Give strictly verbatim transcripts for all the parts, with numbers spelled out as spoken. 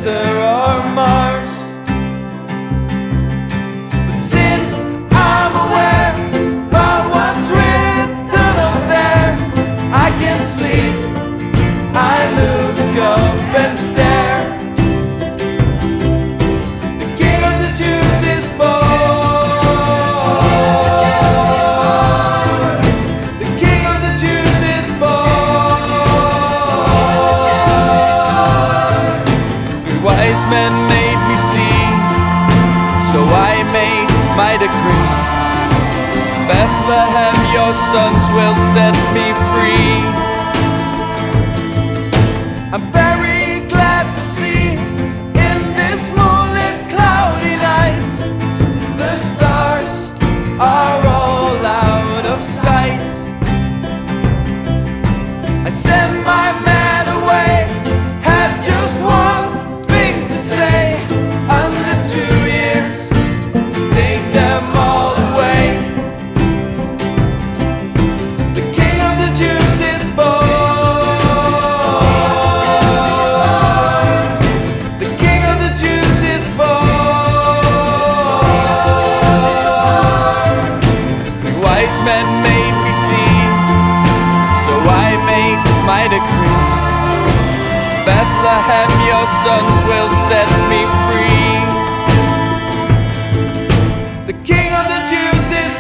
Jupiter or Mars. But since I'm aware of what's written up there, I can't sleep, I look up and stare. The king of the Jews is born. The king of the Jews is born. Three wise men made me see, so I made my decree. Bethlehem, your sons will set me free. I'm very glad to see in this moonlit cloudy night the stars are all out of sight. I sent my man away, had just one thing to say: under two years, take them all away. The king of the Jews is born. The king of the Jews is born. Three wise men made me see, so I made my decree. Bethlehem, your sons will set me free. The king of the Jews is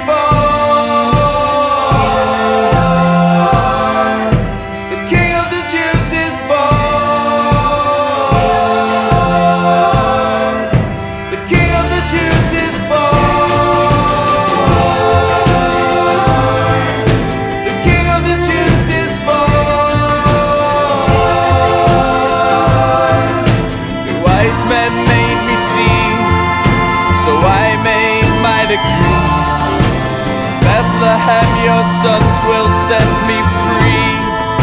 born. The king of the Jews is born. The king of the Jews is born. The king of the Jews is born. The wise men made me see, so I made my decree. Bethlehem, your sons will set me free.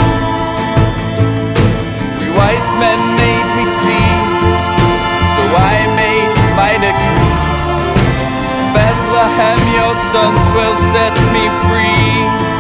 Three wise men made me see, so I made my decree. Bethlehem, your sons will set me free.